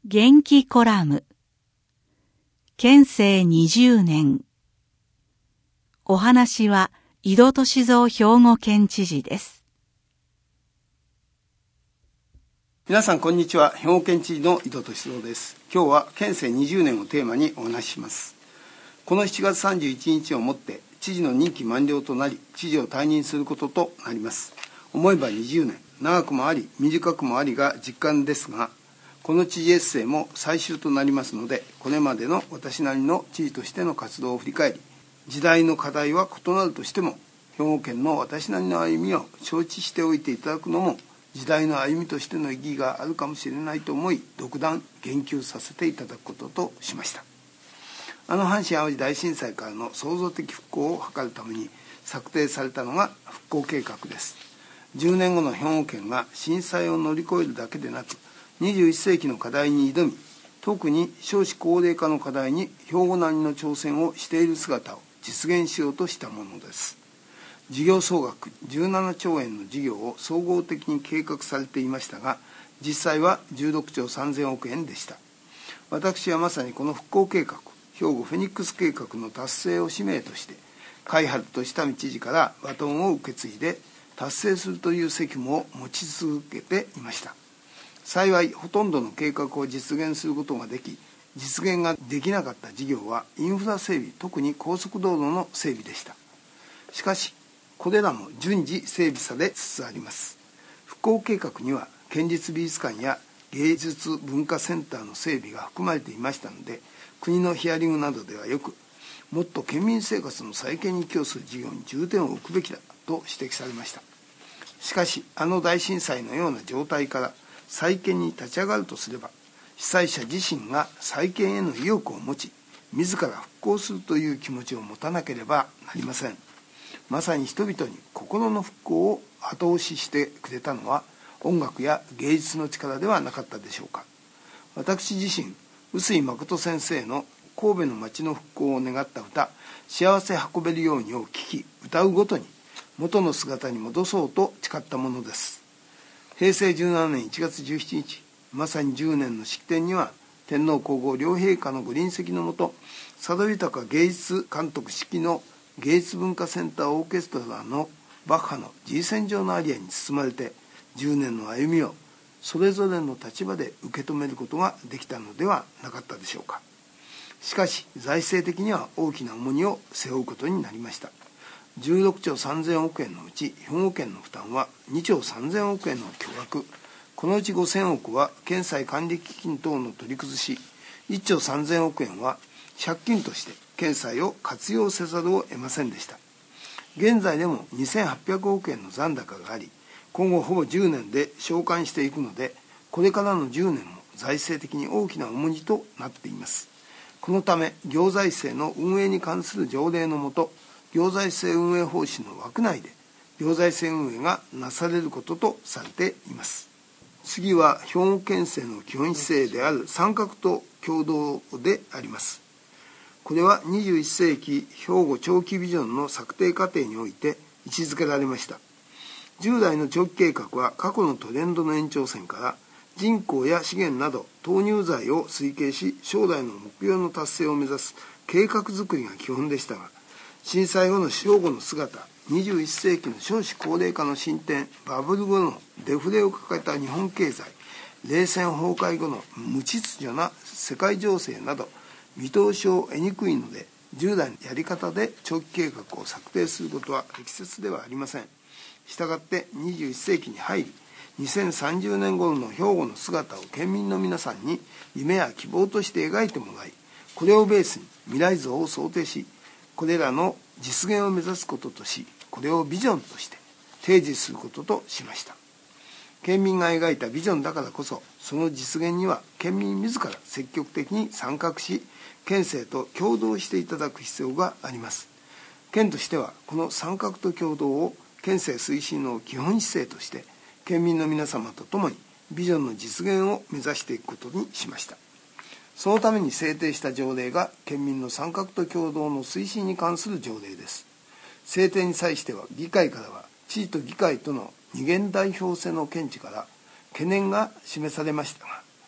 元気コラム県政20年。お話は井戸俊三兵庫県知事です。 皆さんこんにちは。兵庫県知事の井戸俊三です。今日は県政20年をテーマにお話しします。この7月31日をもって知事の任期満了となり、知事を退任することとなります。思えば20年、長くもあり短くもありが実感ですが、この知事エッセイも最終となりますので、これまでの私なりの知事としての活動を振り返り、時代の課題は異なるとしても、兵庫県の私なりの歩みを承知しておいていただくのも、時代の歩みとしての意義があるかもしれないと思い、独断言及させていただくこととしました。阪神・淡路大震災からの創造的復興を図るために策定されたのが復興計画です。10年後の兵庫県が震災を乗り越えるだけでなく、21世紀の課題に挑み、特に少子高齢化の課題に兵庫なりの挑戦をしている姿を実現しようとしたものです。事業総額17兆円の事業を総合的に計画されていましたが、実際は16兆3000億円でした。私はまさにこの復興計画、兵庫フェニックス計画の達成を使命として、海春俊民知事からバトンを受け継いで達成するという責務を持ち続けていました。幸いほとんどの計画を実現することができ、実現ができなかった事業はインフラ整備、特に高速道路の整備でした。しかしこれらも順次整備されつつあります。復興計画には県立美術館や芸術文化センターの整備が含まれていましたので、国のヒアリングなどではよく、もっと県民生活の再建に寄与する事業に重点を置くべきだと指摘されました。しかし大震災のような状態から再建に立ち上がるとすれば、被災者自身が再建への意欲を持ち、自ら復興するという気持ちを持たなければなりません。まさに人々に心の復興を後押ししてくれたのは、音楽や芸術の力ではなかったでしょうか。私自身、臼井誠先生の神戸の街の復興を願った歌、幸せ運べるようにを聴き、歌うごとに元の姿に戻そうと誓ったものです。平成17年1月17日、まさに10年の式典には、天皇皇后両陛下のご臨席のもと、佐渡豊芸術監督指揮の芸術文化センターオーケストラのバッハの G 線上のアリアに包まれて、10年の歩みをそれぞれの立場で受け止めることができたのではなかったでしょうか。しかし財政的には大きな重荷を背負うことになりました。16兆3000億円のうち、兵庫県の負担は2兆3000億円の巨額、このうち5000億は県債管理基金等の取り崩し、1兆3000億円は借金として県債を活用せざるを得ませんでした。現在でも2800億円の残高があり、今後ほぼ10年で償還していくので、これからの10年も財政的に大きな重荷となっています。このため、行財政の運営に関する条例のもと、行財政運営方針の枠内で行財政運営がなされることとされています。次は兵庫県政の基本姿勢である参画と協働であります。これは21世紀兵庫長期ビジョンの策定過程において位置づけられました。従来の長期計画は過去のトレンドの延長線から人口や資源など投入財を推計し、将来の目標の達成を目指す計画づくりが基本でしたが、震災後の兵庫の姿、21世紀の少子高齢化の進展、バブル後のデフレを抱えた日本経済、冷戦崩壊後の無秩序な世界情勢など、見通しを得にくいので、従来のやり方で長期計画を策定することは適切ではありません。したがって21世紀に入り、2030年頃の兵庫の姿を県民の皆さんに夢や希望として描いてもらい、これをベースに未来像を想定し、これらの実現を目指すこととし、これをビジョンとして提示することとしました。県民が描いたビジョンだからこそ、その実現には県民自ら積極的に参画し、県政と共同していただく必要があります。県としては、この参画と共同を県政推進の基本姿勢として、県民の皆様と共にビジョンの実現を目指していくことにしました。そのために制定した条例が県民の参画と共同の推進に関する条例です。制定に際しては、議会からは知事と議会との二元代表制の見地から懸念が示されましたが、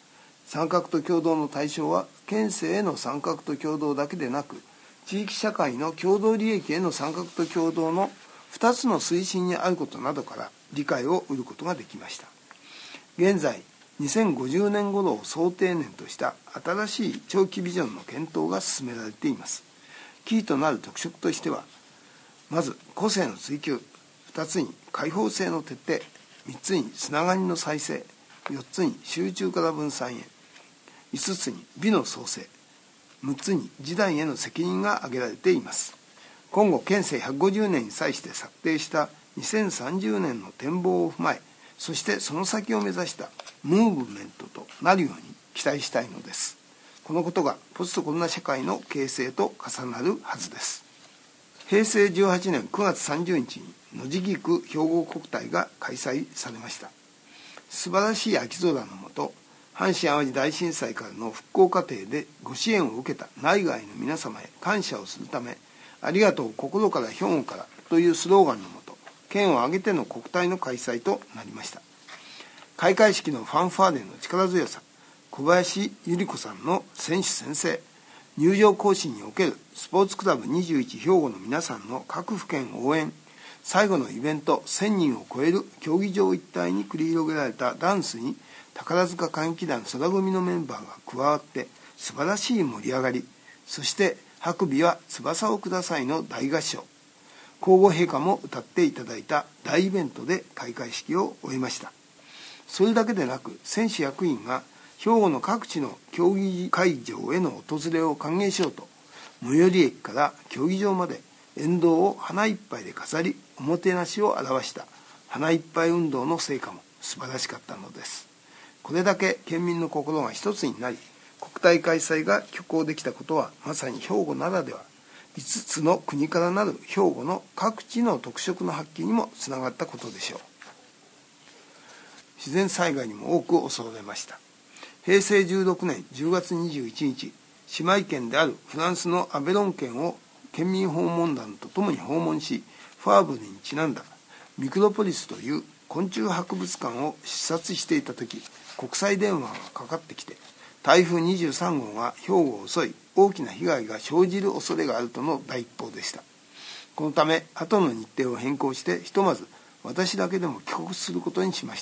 参画と協働の対象は県政への参画と協働だけでなく、地域社会の共同利益への参画と協働の2つの推進にあることなどから理解を得ることができました。現在、2050年頃を想定年とした新しい長期ビジョンの検討が進められています。キーとなる特色としては、まず個性の追求、2つに開放性の徹底、3つにつながりの再生、4つに集中から分散へ、5つに美の創生、6つに時代への責任が挙げられています。今後県政150年に際して策定した2030年の展望を踏まえ、そしてその先を目指したムーブメントとなるように期待したいのです。このことがポストコロナ社会の形成と重なるはずです。平成18年9月30日に野地菊兵庫国体が開催されました。素晴らしい秋空の下、阪神・淡路大震災からの復興過程でご支援を受けた内外の皆様へ感謝をするため、ありがとう心から兵庫からというスローガンのもと、県を挙げての国体の開催となりました。開会式のファンファーレの力強さ、小林百合子さんの選手宣誓、入場行進におけるスポーツクラブ21兵庫の皆さんの各府県応援、最後のイベント1000人を超える競技場一帯に繰り広げられたダンスに、宝塚歌劇団宙組のメンバーが加わって素晴らしい盛り上がり、そして白尾は翼をくださいの大合唱、皇后陛下も歌っていただいた大イベントで開会式を終えました。それだけでなく、選手役員が兵庫の各地の競技会場への訪れを歓迎しようと、最寄り駅から競技場まで沿道を花いっぱいで飾り、おもてなしを表した花いっぱい運動の成果も素晴らしかったのです。これだけ県民の心が一つになり、国体開催が挙行できたことは、まさに兵庫ならでは、5つの国からなる兵庫の各地の特色の発揮にもつながったことでしょう。自然災害にも多く襲われました。平成16年10月21日、姉妹県であるフランスのアベロン県を県民訪問団とともに訪問し、ファーブルにちなんだミクロポリスという昆虫博物館を視察していたとき、国際電話がかかってきて、台風23号が兵庫を襲い、大きな被害が生じる恐れがあるとの第一報でした。このため、後の日程を変更して、ひとまず私だけでも帰国することにしました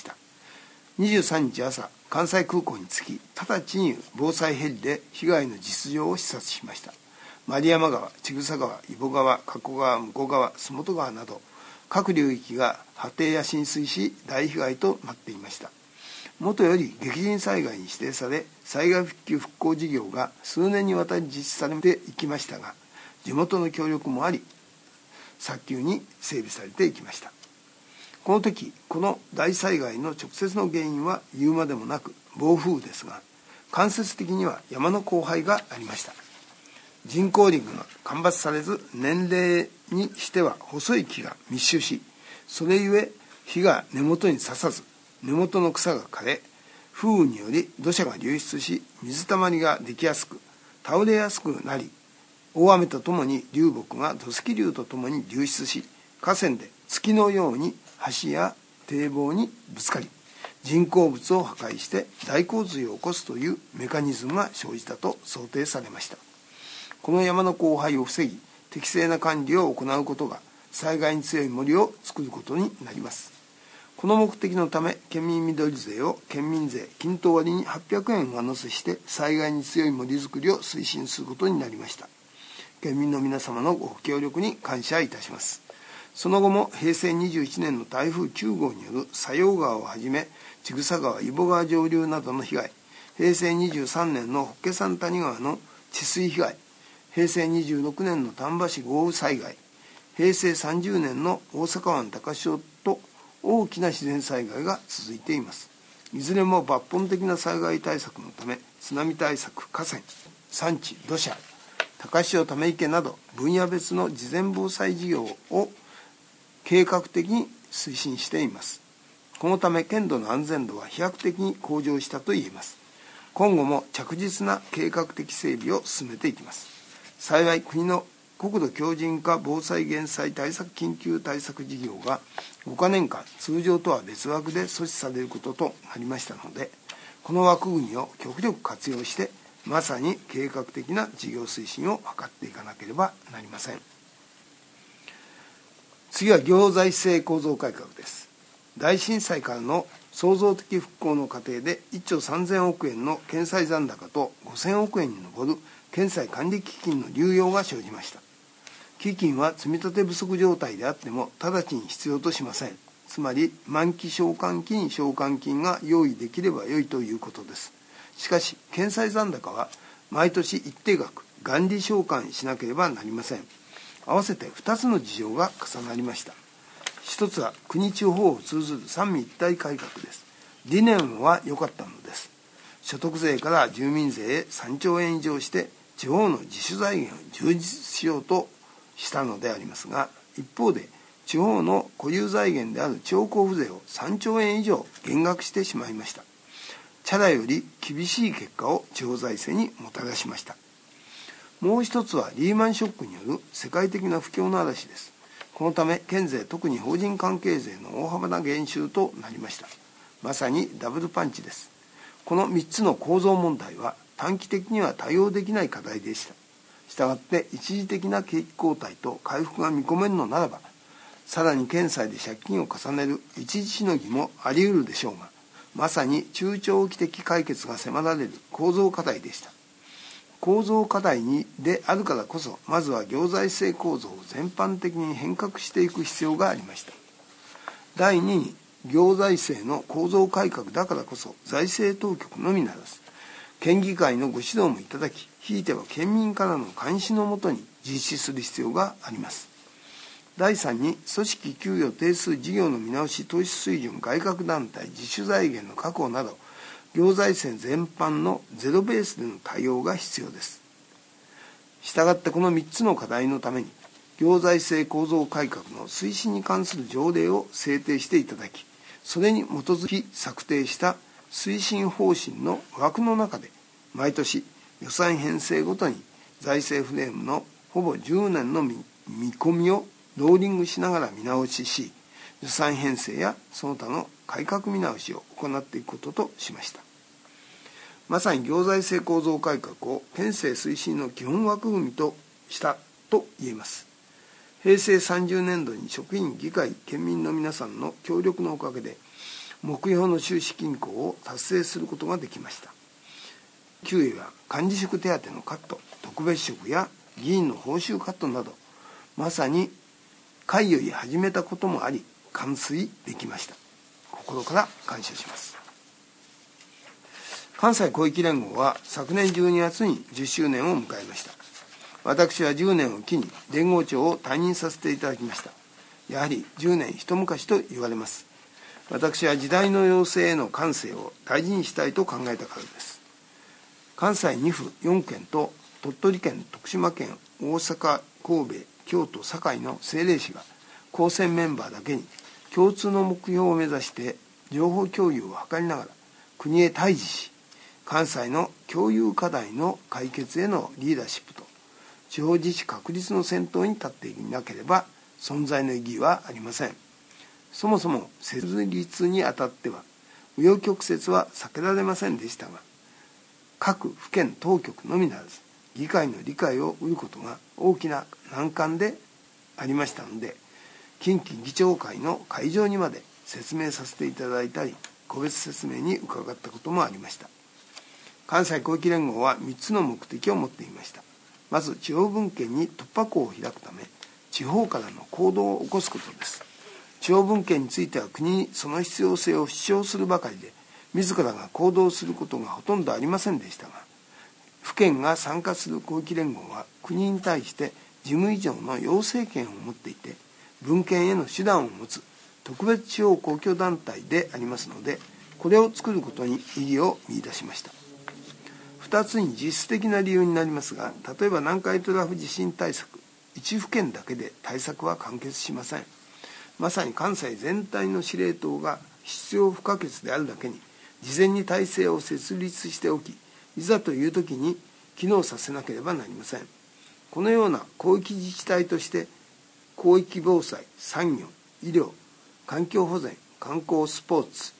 。23日朝、関西空港に着き、直ちに防災ヘリで被害の実情を視察しました。丸山川、千種川、揖保川、加古川、向川、洲本川など、各流域が波堤や浸水し、大被害となっていました。もとより激甚災害に指定され、災害復旧復興事業が数年にわたり実施されていきましたが、地元の協力もあり、早急に整備されていきました。この時、この大災害の直接の原因は言うまでもなく暴風雨ですが、間接的には山の荒廃がありました。人工林が間伐されず、年齢にしては細い木が密集し、それゆえ火が根元に刺さず、根元の草が枯れ、風雨により土砂が流出し、水たまりができやすく、倒れやすくなり、大雨とともに流木が土石流とともに流出し、河川で月のように橋や堤防にぶつかり、人工物を破壊して大洪水を起こすというメカニズムが生じたと想定されました。この山の荒廃を防ぎ、適正な管理を行うことが災害に強い森を作ることになります。この目的のため、県民緑税を県民税均等割に800円上乗せして災害に強い森づくりを推進することになりました。県民の皆様のご協力に感謝いたします。その後も平成21年の台風9号による佐用川をはじめ、千種川、揖保川上流などの被害、平成23年の法華山谷川の治水被害、平成26年の丹波市豪雨災害、平成30年の大阪湾高潮と大きな自然災害が続いています。いずれも抜本的な災害対策のため、津波対策、河川、山地、土砂、高潮ため池など分野別の事前防災事業を計画的に推進しています。このため県土の安全度は飛躍的に向上したといえます。今後も着実な計画的整備を進めていきます。幸い国の国土強靭化防災減災対策緊急対策事業が5カ年間通常とは別枠で措置されることとなりましたので、 この枠組みを極力活用して、まさに計画的な事業推進を図っていかなければなりません。次は行財政構造改革です。大震災からの創造的復興の過程で1兆3000億円の検済残高と5000億円に上る検済管理基金の流用が生じました。基金は積立不足状態であっても直ちに必要としません。つまり満期償還期に償還金が用意できればよいということです。しかし検済残高は毎年一定額元利償還しなければなりません。合わせて2つの事情が重なりました。一つは国地方を通ずる三位一体改革です。理念は良かったのです。所得税から住民税へ3兆円以上して地方の自主財源を充実しようとしたのでありますが、一方で地方の固有財源である地方交付税を3兆円以上減額してしまいました。チャラより厳しい結果を地方財政にもたらしました。もう一つはリーマンショックによる世界的な不況の嵐です。このため県税、特に法人関係税の大幅な減収となりました。まさにダブルパンチです。この3つの構造問題は短期的には対応できない課題でした。したがって一時的な景気後退と回復が見込めるのならば、さらに県債で借金を重ねる一時しのぎもあり得るでしょうが、まさに中長期的解決が迫られる構造課題でした。構造課題であるからこそ、まずは行財政構造を全般的に変革していく必要がありました。第2に、行財政の構造改革だからこそ、財政当局のみならず、県議会のご指導もいただき、ひいては県民からの監視のもとに実施する必要があります。第3に、組織給与定数事業の見直し、投資水準、外郭団体、自主財源の確保など、行財政全般のゼロベースでの対応が必要です。したがってこの3つの課題のために、行財政構造改革の推進に関する条例を制定していただき、それに基づき策定した推進方針の枠の中で、毎年予算編成ごとに財政フレームのほぼ10年の見込みをローリングしながら見直しし、予算編成やその他の改革見直しを行っていくこととしました。まさに行財政構造改革を県政推進の基本枠組みとしたと言えます。平成30年度に職員、議会、県民の皆さんの協力のおかげで、目標の収支均衡を達成することができました。給与や管理職手当のカット、特別職や議員の報酬カットなど、まさに会より始めたこともあり、完遂できました。心から感謝します。関西広域連合は昨年12月に10周年を迎えました。私は10年を機に連合長を退任させていただきました。やはり10年一昔と言われます。私は時代の要請への感性を大事にしたいと考えたからです。関西2府4県と鳥取県、徳島県、大阪、神戸、京都、堺の政令市が公選メンバーだけに共通の目標を目指して情報共有を図りながら国へ対峙し、関西の共有課題の解決へのリーダーシップと地方自治確立の先頭に立っていなければ存在の意義はありません。そもそも設立にあたっては紆余曲折は避けられませんでしたが、各府県当局のみならず議会の理解を得ることが大きな難関でありましたので、近畿議長会の会場にまで説明させていただいたり、個別説明に伺ったこともありました。関西広域連合は3つの目的を持っていました。まず、地方分権に突破口を開くため、地方からの行動を起こすことです。地方分権については国にその必要性を主張するばかりで、自らが行動することがほとんどありませんでしたが、府県が参加する広域連合は国に対して事務以上の要請権を持っていて、分権への手段を持つ特別地方公共団体でありますので、これを作ることに意義を見出しました。2つに実質的な理由になりますが、例えば南海トラフ地震対策、一府県だけで対策は完結しません。まさに関西全体の司令塔が必要不可欠であるだけに、事前に体制を設立しておき、いざという時に機能させなければなりません。このような広域自治体として、広域防災、産業、医療、環境保全、観光スポーツ、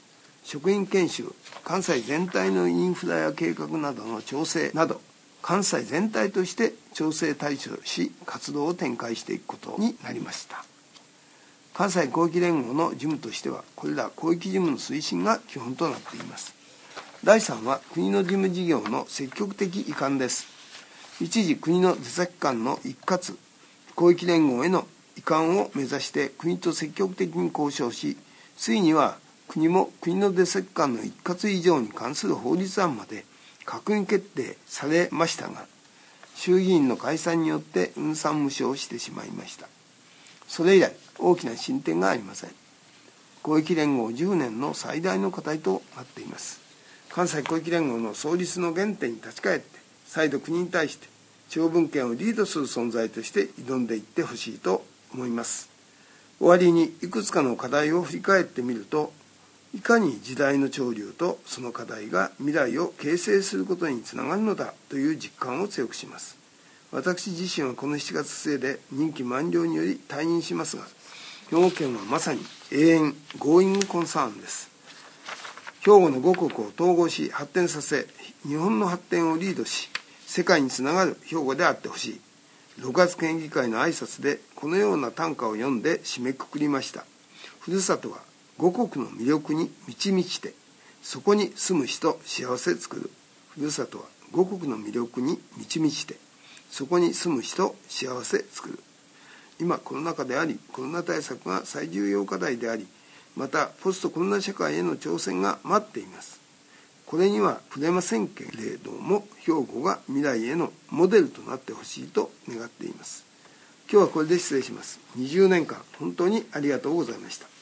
職員研修、関西全体のインフラや計画などの調整など、関西全体として調整対処し活動を展開していくことになりました。関西広域連合の事務としては、これら広域事務の推進が基本となっています。第3は国の事務事業の積極的移管です。一時国の出先間の一括広域連合への移管を目指して国と積極的に交渉し、ついには国も国の出先間の一括以上に関する法律案まで閣議決定されましたが、衆議院の解散によって運算無償してしまいました。それ以来大きな進展がありません。広域連合10年の最大の課題となっています。関西広域連合の創立の原点に立ち返って、再度国に対して地方分権をリードする存在として挑んでいってほしいと思います。終わりにいくつかの課題を振り返ってみると、いかに時代の潮流とその課題が未来を形成することにつながるのだという実感を強くします。私自身はこの7月末で任期満了により退任しますが、兵庫県はまさに永遠ゴーイングコンサーンです。兵庫の5国を統合し発展させ、日本の発展をリードし、世界につながる兵庫であってほしい。6月県議会の挨拶でこのような短歌を読んで締めくくりました。ふるさとは五国の魅力に満ち満ちて、そこに住む人幸せ作る。ふるさとは五国の魅力に満ち満ちて、そこに住む人幸せ作る。今コロナ禍であり、コロナ対策が最重要課題であり、またポストコロナ社会への挑戦が待っています。これには触れませんけれども、兵庫が未来へのモデルとなってほしいと願っています。今日はこれで失礼します。20年間本当にありがとうございました。